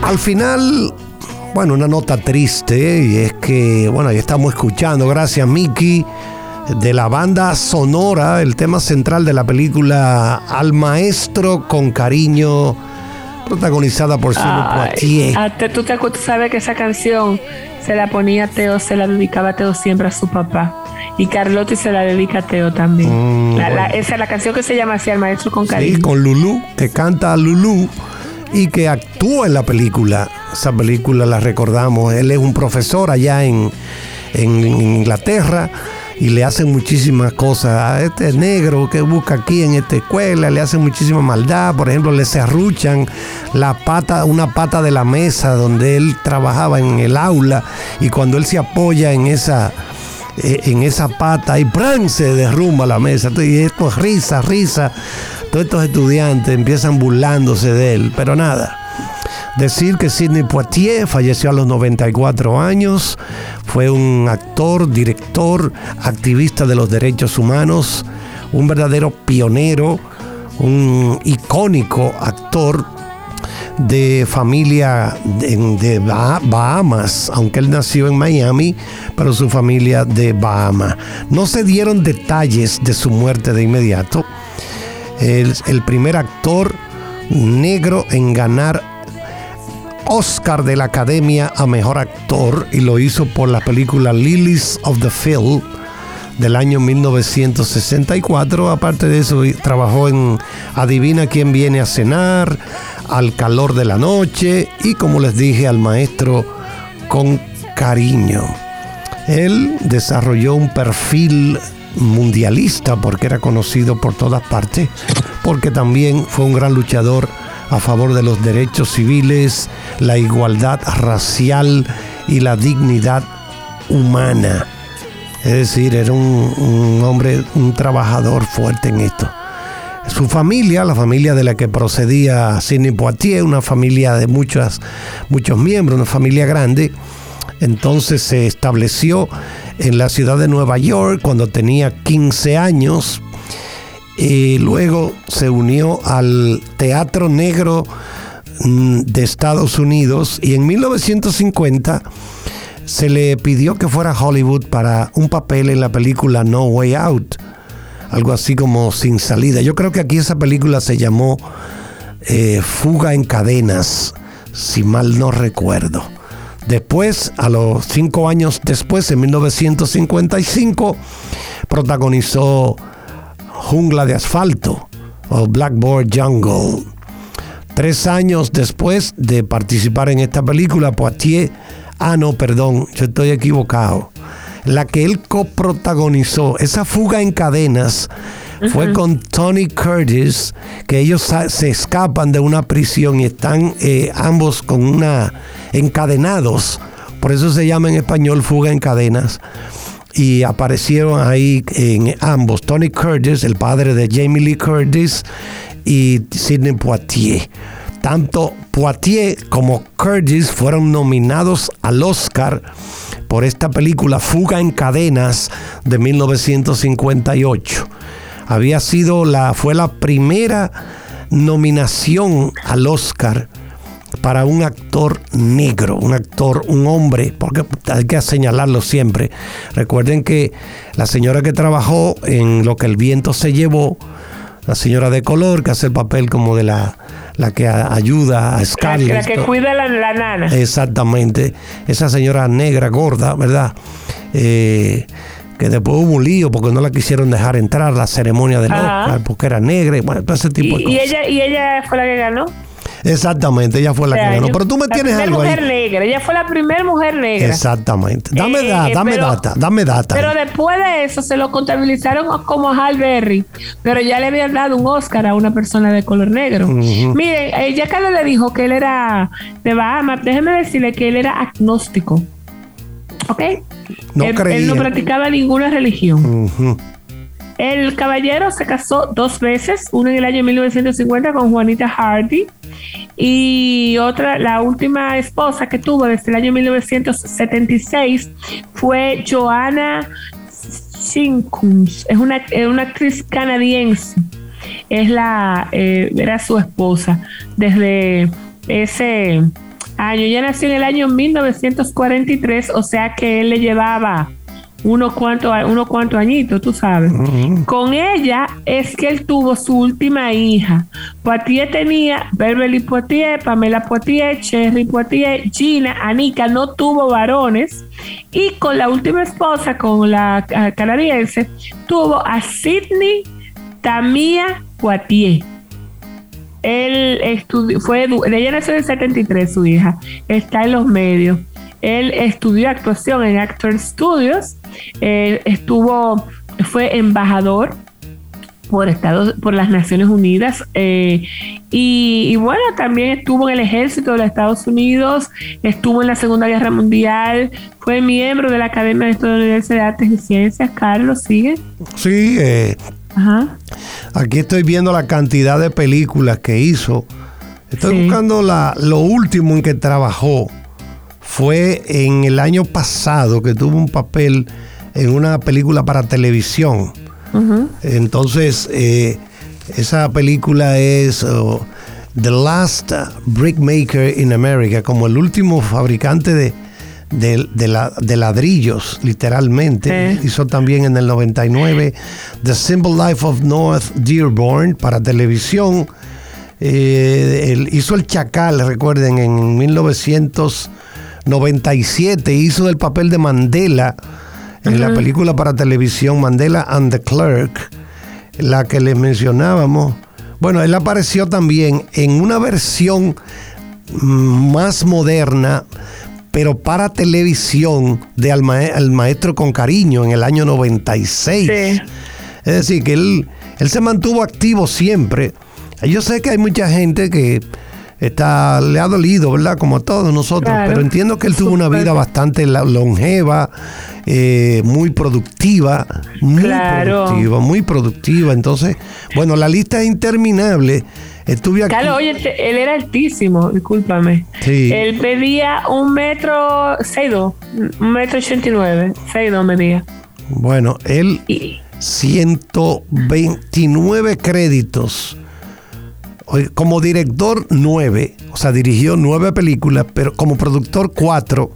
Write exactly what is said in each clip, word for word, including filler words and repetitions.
al final, bueno, una nota triste, y es que, bueno, ahí estamos escuchando, gracias Miki, de la banda sonora, el tema central de la película Al Maestro con Cariño, protagonizada por Sidney Poitier. Hasta tú, te, tú sabes que esa canción se la ponía Teo, se la dedicaba Teo siempre a su papá. Y Carlotti se la dedica a Teo también. Mm, la, bueno. la, esa es la canción que se llama así, Al Maestro con Cariño. Sí, con Lulú, que canta Lulú y que actúa en la película. Esa película la recordamos. Él es un profesor allá en, en, en Inglaterra y le hacen muchísimas cosas a este negro que busca aquí en esta escuela. Le hacen muchísima maldad. Por ejemplo, le serruchan la pata, una pata de la mesa donde él trabajaba en el aula, y cuando él se apoya en esa en esa pata y ¡pran! Se derrumba la mesa. Y esto es risa, risa. Todos estos estudiantes empiezan burlándose de él, pero nada. Decir que Sidney Poitier falleció a los noventa y cuatro años. Fue un actor, director, activista de los derechos humanos, un verdadero pionero, un icónico actor de familia de, de Bahamas, aunque él nació en Miami, pero su familia de Bahamas. No se dieron detalles de su muerte de inmediato. El, el primer actor negro en ganar Oscar de la Academia a Mejor Actor, y lo hizo por la película Lilies of the Field del año mil novecientos sesenta y cuatro. Aparte de eso, trabajó en Adivina quién viene a cenar, Al calor de la noche y, como les dije, Al Maestro con Cariño. Él desarrolló un perfil mundialista porque era conocido por todas partes, porque también fue un gran luchador a favor de los derechos civiles, la igualdad racial y la dignidad humana. Es decir, era un, un hombre, un trabajador fuerte en esto. Su familia, la familia de la que procedía Sidney Poitier, una familia de muchas, muchos miembros, una familia grande, entonces se estableció en la ciudad de Nueva York cuando tenía quince años, y luego se unió al Teatro Negro de Estados Unidos, y en mil novecientos cincuenta se le pidió que fuera a Hollywood para un papel en la película No Way Out, algo así como Sin Salida. Yo creo que aquí esa película se llamó eh, Fuga en Cadenas, si mal no recuerdo. Después, a los cinco años después, en mil novecientos cincuenta y cinco, protagonizó Jungla de Asfalto o Blackboard Jungle. Tres años después de participar en esta película, Poitier, ah no, perdón, yo estoy equivocado, la que él coprotagonizó, esa Fuga en Cadenas, uh-huh. fue con Tony Curtis, que ellos se escapan de una prisión y están eh, ambos con una encadenados, por eso se llama en español Fuga en Cadenas. Y aparecieron ahí en ambos, Tony Curtis, el padre de Jamie Lee Curtis, y Sidney Poitier. Tanto Poitier como Curtis fueron nominados al Oscar por esta película Fuga en Cadenas de mil novecientos cincuenta y ocho. Había sido la, fue la primera nominación al Oscar para un actor negro, un actor, un hombre, porque hay que señalarlo siempre. Recuerden que la señora que trabajó en Lo que el viento se llevó, la señora de color que hace el papel como de la, la que a, ayuda a Scarlett. La, la que cuida la, la nana. Exactamente. Esa señora negra, gorda, ¿verdad? Eh, que después hubo un lío porque no la quisieron dejar entrar a la ceremonia del Oscar porque era negra y bueno, todo ese tipo ¿Y, de cosas. ¿Y ella, y ella fue la que ganó? Exactamente, ella fue la que ganó. Pero tú me tienes algo ahí. La primera mujer negra, ella fue la primera mujer negra. Exactamente. Dame, eh, da, dame pero, data, dame data. Pero después de eso se lo contabilizaron como Halle Berry, pero ya le habían dado un Oscar a una persona de color negro. Uh-huh. Miren, eh, ya Carlos le dijo que él era de Bahamas, déjeme decirle que él era agnóstico. ¿Ok? No él, creía. Él no practicaba ninguna religión. Uh-huh. El caballero se casó dos veces, una en el año mil novecientos cincuenta con Juanita Hardy y otra, la última esposa que tuvo desde el año mil novecientos setenta y seis fue Joanna Sinkums. Es una, es una actriz canadiense. Es la, eh, era su esposa desde ese años. Ella nació en el año mil novecientos cuarenta y tres, o sea que él le llevaba unos cuantos uno cuanto añitos, tú sabes. Uh-huh. Con ella es que él tuvo su última hija. Poitier tenía Beverly Poitier, Pamela Poitier, Cherry Poitier, Gina, Anika. No tuvo varones. Y con la última esposa, con la uh, canadiense, tuvo a Sidney Tamia Poitier. Él estudió, fue, ella nació en el setenta y tres, su hija. Está en los medios. Él estudió actuación en Actor Studios. Él estuvo, fue embajador por Estados, por las Naciones Unidas, eh, y, y bueno, también estuvo en el ejército de los Estados Unidos, estuvo en la Segunda Guerra Mundial, fue miembro de la Academia Estadounidense de Artes y Ciencias. Carlos, ¿sigue? Sí, eh, Ajá. Aquí estoy viendo la cantidad de películas que hizo. Estoy sí. buscando la, lo último en que trabajó. Fue en el año pasado que tuvo un papel en una película para televisión. Uh-huh. Entonces, eh, esa película es uh, The Last Brickmaker in America, como el último fabricante de, de, de, la, de ladrillos, literalmente. Eh. Hizo también en el noventa y nueve The Simple Life of North Dearborn para televisión. Eh, él hizo El Chacal, recuerden, en mil novecientos noventa y siete. Hizo el papel de Mandela en uh-huh. la película para televisión Mandela and the Clerk, la que les mencionábamos. Bueno, él apareció también en una versión más moderna, pero para televisión, de Al, Ma- Al Maestro con Cariño en el año noventa y seis. Sí. Es decir, que él, él se mantuvo activo siempre. Yo sé que hay mucha gente que está, le ha dolido, ¿verdad? Como a todos nosotros, claro. Pero entiendo que él tuvo una vida bastante longeva, eh, muy productiva, muy claro. productiva, muy productiva. Entonces, bueno, la lista es interminable. Estuve aquí. Claro, oye, él era altísimo, discúlpame. Sí. Él medía un metro seis dos, un metro ochenta y nueve, seis dos medía. Bueno, él y... ciento veintinueve créditos. Como director, nueve, o sea, dirigió nueve películas, pero como productor, cuatro,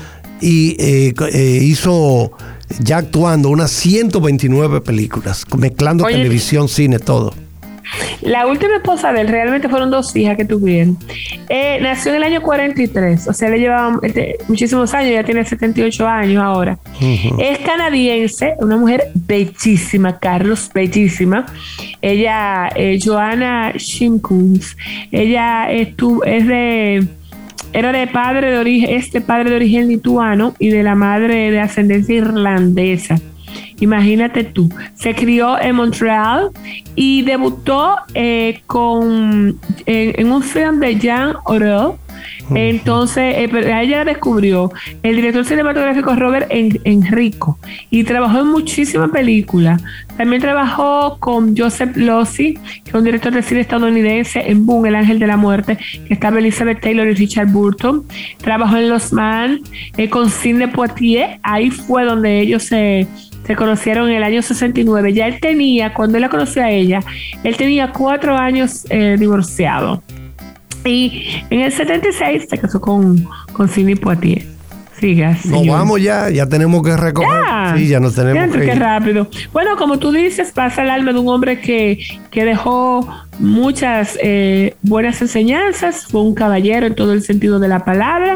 y eh, eh, hizo, ya actuando, unas ciento veintinueve películas, mezclando Oye, televisión, cine, todo. La última esposa de él realmente fueron dos hijas que tuvieron. Eh, nació en el año cuarenta y tres, o sea, le llevaba este, muchísimos años, ya tiene setenta y ocho años ahora. Uh-huh. Es canadiense, una mujer bellísima, Carlos, bellísima. Ella, eh, Joanna Shimkuns, ella estuvo, es de, era de padre de origen, es de padre de origen lituano y de la madre de ascendencia irlandesa. Imagínate tú, se crió en Montreal y debutó eh, con en, en un film de Jean Autel. Entonces, eh, ella descubrió el director cinematográfico Robert en, Enrico y trabajó en muchísimas películas. También trabajó con Joseph Losey, que es un director de cine estadounidense, en Boone, El Ángel de la Muerte, que estaba Elizabeth Taylor y Richard Burton. Trabajó en Los Man, eh, con Sidney Poitier. Ahí fue donde ellos se... se conocieron en el año sesenta y nueve. Ya él tenía, cuando él la conoció a ella, él tenía cuatro años eh, divorciado. Y en el setenta y seis se casó con, con Sidney Poitier. Siga, nos vamos ya, ya tenemos que recoger. Ya, sí, ya nos tenemos ya, que ir. Qué rápido. Bueno, como tú dices, pasa el alma de un hombre que, que dejó muchas eh, buenas enseñanzas. Fue un caballero en todo el sentido de la palabra.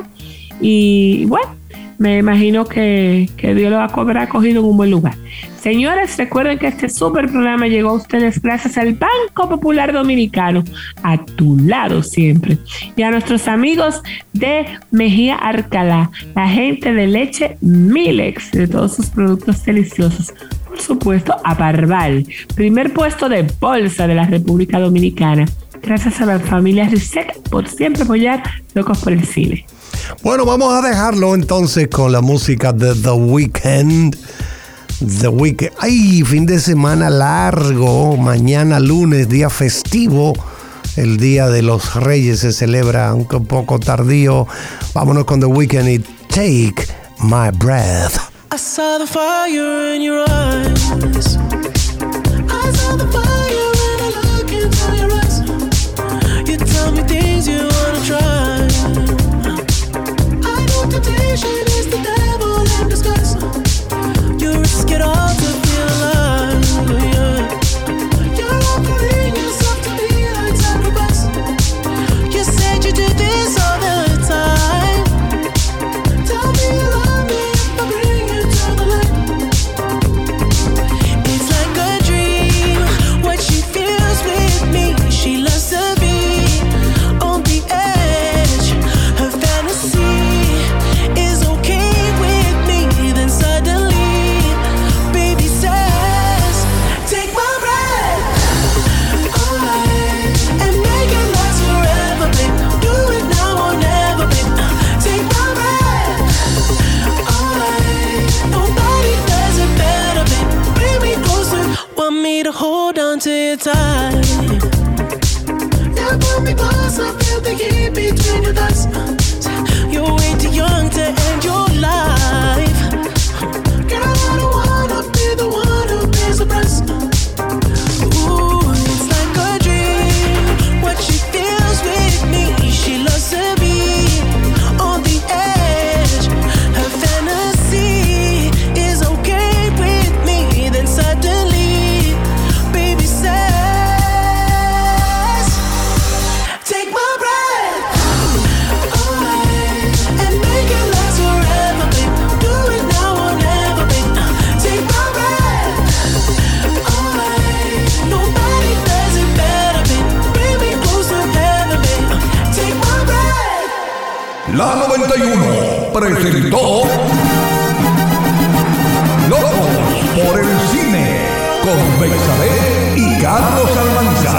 Y bueno, me imagino que, que Dios lo habrá cogido en un buen lugar. Señores, recuerden que este super programa llegó a ustedes gracias al Banco Popular Dominicano, a tu lado siempre, y a nuestros amigos de Mejía Alcalá, la gente de leche Milex, de todos sus productos deliciosos. Por supuesto, a Parval, primer puesto de bolsa de la República Dominicana. Gracias a la familia Risek por siempre apoyar Locos por el Cine. Bueno, vamos a dejarlo entonces con la música de The Weeknd. The Weeknd. Ay, fin de semana largo. Mañana lunes, día festivo. El Día de los Reyes se celebra, aunque un poco tardío. Vámonos con The Weeknd y Take My Breath. I saw the fire in your eyes. I saw the fire when I look into your eyes. You tell me things you wanna try. time. Yeah, pull me closer, feel the heat between your thighs. You're way too young to end your life. Girl, I don't wanna be the one who pays the price. Ooh, it's like a dream. What she feels with me, she loves to be on the edge. Her fantasy is okay with me. Then suddenly, baby says, take my breath away and make it last forever, babe. Do it now or never, babe. Take my breath away. Nobody does it better, babe. Bring me close to heaven, babe. Take my breath. La noventa y uno presentó Locos por el Cine con Bexabé y Carlos Almanzar.